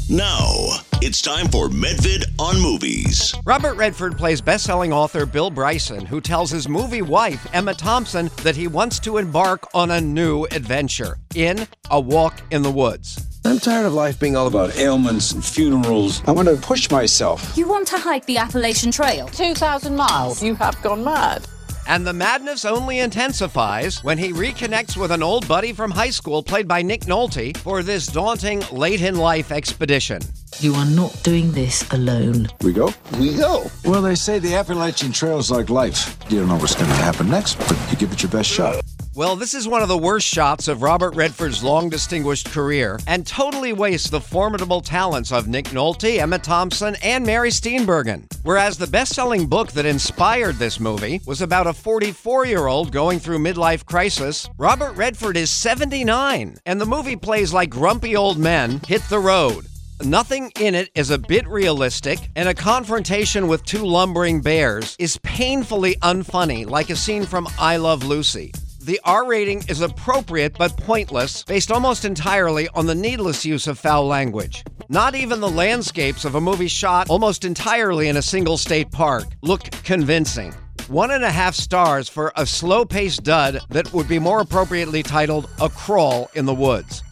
Now, it's time for Medvid on Movies. Robert Redford plays best-selling author Bill Bryson, who tells his movie wife, Emma Thompson, that he wants to embark on a new adventure in A Walk in the Woods. I'm tired of life being all about ailments and funerals. I want to push myself. You want to hike the Appalachian Trail? 2,000 miles. You have gone mad. And the madness only intensifies when he reconnects with an old buddy from high school played by Nick Nolte for this daunting late-in-life expedition. You are not doing this alone. We go? We go. Well, they say the Appalachian Trail is like life. You don't know what's going to happen next, but you give it your best shot. Well, this is one of the worst shots of Robert Redford's long distinguished career and totally wastes the formidable talents of Nick Nolte, Emma Thompson, and Mary Steenburgen. Whereas the best-selling book that inspired this movie was about a 44-year-old going through midlife crisis, Robert Redford is 79, and the movie plays like grumpy old men hit the road. Nothing in it is a bit realistic, and a confrontation with two lumbering bears is painfully unfunny, like a scene from I Love Lucy. The R rating is appropriate but pointless, based almost entirely on the needless use of foul language. Not even the landscapes of a movie shot almost entirely in a single state park look convincing. 1.5 stars for a slow-paced dud that would be more appropriately titled A Crawl in the Woods.